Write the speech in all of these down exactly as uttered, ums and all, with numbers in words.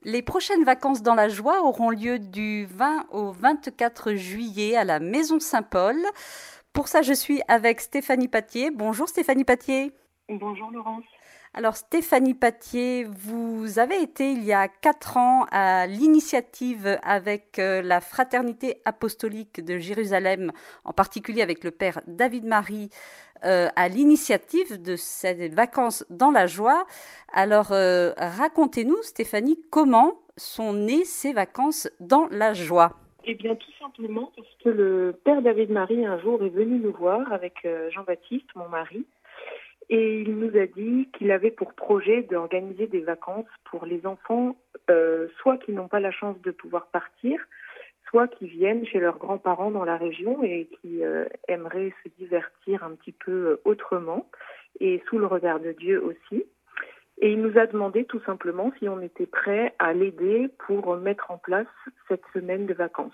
Les prochaines vacances dans la joie auront lieu du vingt au vingt-quatre juillet à la Maison Saint-Paul. Pour ça, je suis avec Stéphanie Pattier. Bonjour Stéphanie Pattier. Bonjour Laurence. Alors Stéphanie Pattier, vous avez été il y a quatre ans à l'initiative avec la Fraternité apostolique de Jérusalem, en particulier avec le père David Marie, euh, à l'initiative de ces vacances dans la joie. Alors euh, racontez-nous Stéphanie, comment sont nées ces vacances dans la joie? Eh bien tout simplement parce que le père David Marie un jour est venu nous voir avec Jean-Baptiste, mon mari. Et il nous a dit qu'il avait pour projet d'organiser des vacances pour les enfants, euh, soit qui n'ont pas la chance de pouvoir partir, soit qui viennent chez leurs grands-parents dans la région et qui euh, aimeraient se divertir un petit peu autrement et sous le regard de Dieu aussi. Et il nous a demandé tout simplement si on était prêt à l'aider pour mettre en place cette semaine de vacances.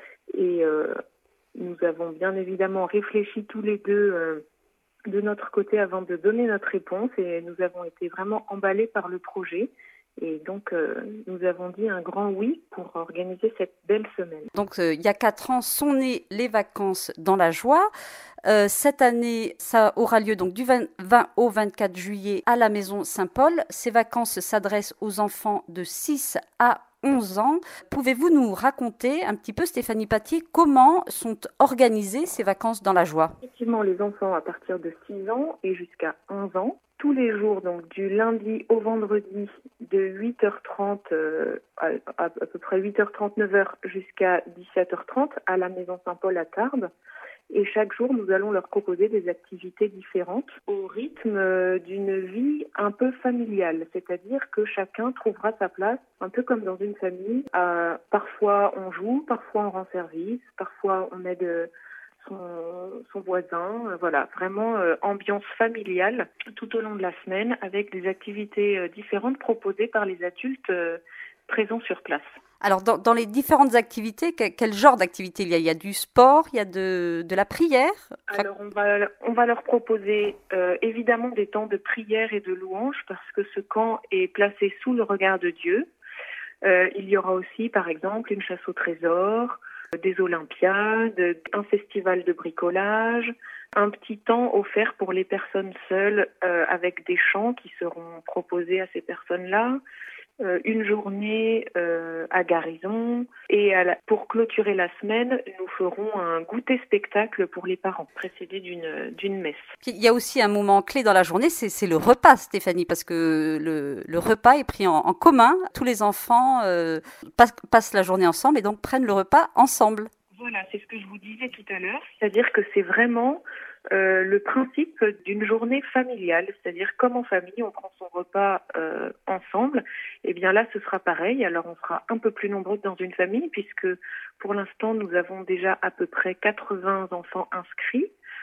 Et euh, nous avons bien évidemment réfléchi tous les deux euh, de notre côté avant de donner notre réponse et nous avons été vraiment emballés par le projet et donc euh, nous avons dit un grand oui pour organiser cette belle semaine. Donc euh, il y a quatre ans sont nées les vacances dans la joie. Euh, cette année, ça aura lieu donc du vingt au vingt-quatre juillet à la Maison Saint-Paul. Ces vacances s'adressent aux enfants de six à onze ans. Pouvez-vous nous raconter un petit peu, Stéphanie Pattier, comment sont organisées ces vacances dans la joie? Effectivement, les enfants à partir de six ans et jusqu'à onze ans, tous les jours, donc du lundi au vendredi, de huit heures trente euh, à, à, à peu près huit heures trente, neuf heures jusqu'à dix-sept heures trente à la Maison Saint-Paul à Tarbes. Et chaque jour, nous allons leur proposer des activités différentes au rythme d'une vie un peu familiale. C'est-à-dire que chacun trouvera sa place, un peu comme dans une famille. Euh, parfois, on joue, parfois on rend service, parfois on aide son, son voisin. Voilà, vraiment euh, ambiance familiale tout au long de la semaine avec des activités euh, différentes proposées par les adultes euh, présents sur place. Alors, dans, dans les différentes activités, quel, quel genre d'activité il y a? Il y a du sport, il y a de, de la prière? Alors, on va, on va leur proposer euh, évidemment des temps de prière et de louange parce que ce camp est placé sous le regard de Dieu. Euh, il y aura aussi, par exemple, une chasse au trésor, des olympiades, un festival de bricolage, un petit temps offert pour les personnes seules euh, avec des chants qui seront proposés à ces personnes-là. Euh, une journée euh, à Garrison et à la, pour clôturer la semaine, nous ferons un goûter spectacle pour les parents, précédé d'une, d'une messe. Il y a aussi un moment clé dans la journée, c'est, c'est le repas, Stéphanie, parce que le, le repas est pris en, en commun. Tous les enfants euh, passent, passent la journée ensemble et donc prennent le repas ensemble. Voilà, c'est ce que je vous disais tout à l'heure, c'est-à-dire que c'est vraiment euh, le principe d'une journée familiale, c'est-à-dire comme en famille on prend son repas euh, ensemble, et bien là ce sera pareil, alors on sera un peu plus nombreux que dans une famille puisque pour l'instant nous avons déjà à peu près quatre-vingts enfants inscrits.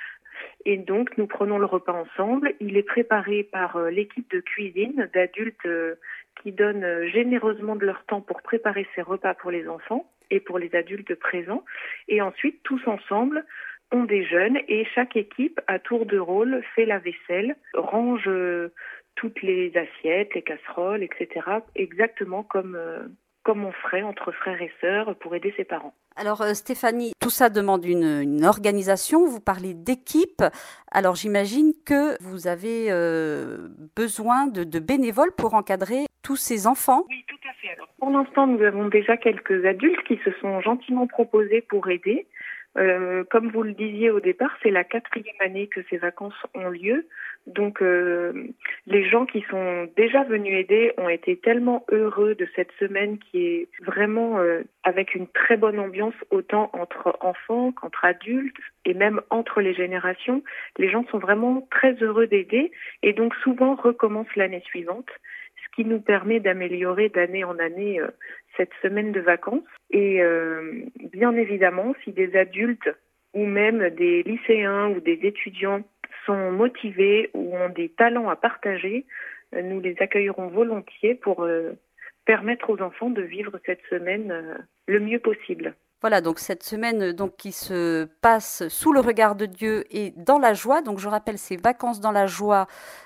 Et donc, nous prenons le repas ensemble. Il est préparé par euh, l'équipe de cuisine d'adultes euh, qui donnent euh, généreusement de leur temps pour préparer ces repas pour les enfants et pour les adultes présents. Et ensuite, tous ensemble, on déjeune et chaque équipe, à tour de rôle, fait la vaisselle, range euh, toutes les assiettes, les casseroles, et cetera, exactement comme, euh, comme on ferait entre frères et sœurs pour aider ses parents. Alors euh, Stéphanie, tout ça demande une, une organisation, vous parlez d'équipe, alors j'imagine que vous avez euh, besoin de, de bénévoles pour encadrer tous ces enfants. Oui, tout à fait. Alors, pour l'instant, nous avons déjà quelques adultes qui se sont gentiment proposés pour aider. Euh, comme vous le disiez au départ, c'est la quatrième année que ces vacances ont lieu. Donc, euh, les gens qui sont déjà venus aider ont été tellement heureux de cette semaine qui est vraiment euh, avec une très bonne ambiance, autant entre enfants qu'entre adultes et même entre les générations. Les gens sont vraiment très heureux d'aider et donc souvent recommencent l'année suivante, ce qui nous permet d'améliorer d'année en année euh, cette semaine de vacances. Et euh, bien évidemment, si des adultes ou même des lycéens ou des étudiants sont motivés ou ont des talents à partager, euh, nous les accueillerons volontiers pour euh, permettre aux enfants de vivre cette semaine euh, le mieux possible. Voilà, donc cette semaine donc, qui se passe sous le regard de Dieu et dans la joie. Donc je rappelle, ces vacances dans la joie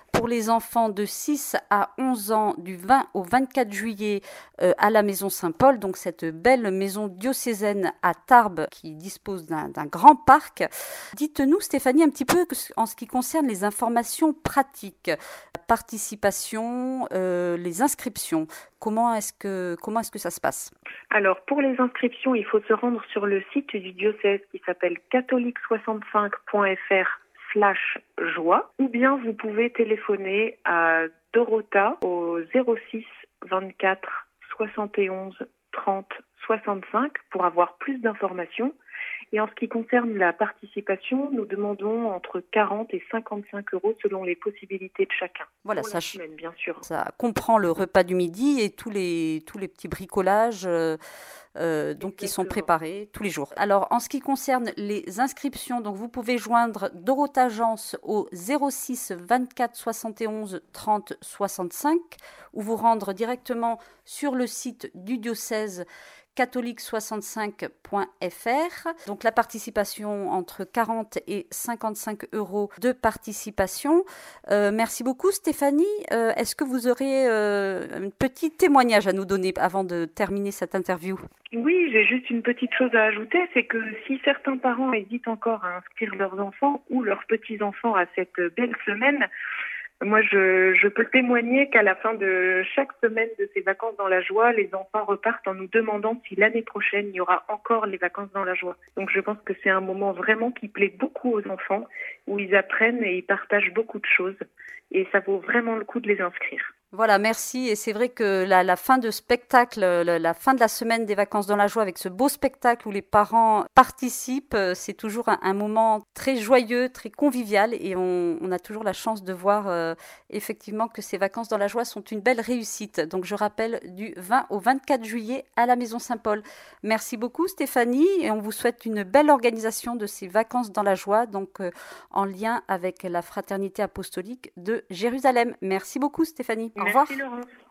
pour les enfants de six à onze ans du vingt au vingt-quatre juillet euh, à la Maison Saint-Paul, donc cette belle maison diocésaine à Tarbes qui dispose d'un, d'un grand parc. Dites-nous, Stéphanie, un petit peu en ce qui concerne les informations pratiques, la participation, euh, les inscriptions. Comment est-ce que comment est-ce que ça se passe? Alors, pour les inscriptions, il faut se rendre sur le site du diocèse qui s'appelle catholique soixante-cinq point f r slash joie, ou bien vous pouvez téléphoner à Dorota au zéro six vingt-quatre soixante et onze trente soixante-cinq pour avoir plus d'informations. Et en ce qui concerne la participation, nous demandons entre quarante et cinquante-cinq euros selon les possibilités de chacun. Voilà, pour ça, la semaine, bien sûr. Ça comprend le repas du midi et tous les, tous les petits bricolages euh, euh, donc, qui sont préparés tous les jours. Alors, en ce qui concerne les inscriptions, donc vous pouvez joindre Dorota Agence au zéro six vingt-quatre soixante et onze trente soixante-cinq ou vous rendre directement sur le site du diocèse catholique soixante-cinq point f r. Donc la participation entre quarante et cinquante-cinq euros de participation. Euh, merci beaucoup Stéphanie. Euh, est-ce que vous aurez euh, un petit témoignage à nous donner avant de terminer cette interview? Oui, j'ai juste une petite chose à ajouter, c'est que si certains parents hésitent encore à inscrire leurs enfants ou leurs petits-enfants à cette belle semaine, moi, je, je peux témoigner qu'à la fin de chaque semaine de ces vacances dans la joie, les enfants repartent en nous demandant si l'année prochaine, il y aura encore les vacances dans la joie. Donc, je pense que c'est un moment vraiment qui plaît beaucoup aux enfants, où ils apprennent et ils partagent beaucoup de choses. Et ça vaut vraiment le coup de les inscrire. Voilà, merci. Et c'est vrai que la, la fin de spectacle, la, la fin de la semaine des vacances dans la joie avec ce beau spectacle où les parents participent, c'est toujours un, un moment très joyeux, très convivial et on, on a toujours la chance de voir euh, effectivement que ces vacances dans la joie sont une belle réussite. Donc je rappelle du vingt au vingt-quatre juillet à la Maison Saint-Paul. Merci beaucoup Stéphanie et on vous souhaite une belle organisation de ces vacances dans la joie, donc euh, en lien avec la Fraternité apostolique de Jérusalem. Merci beaucoup Stéphanie. Au revoir. Merci Laurence.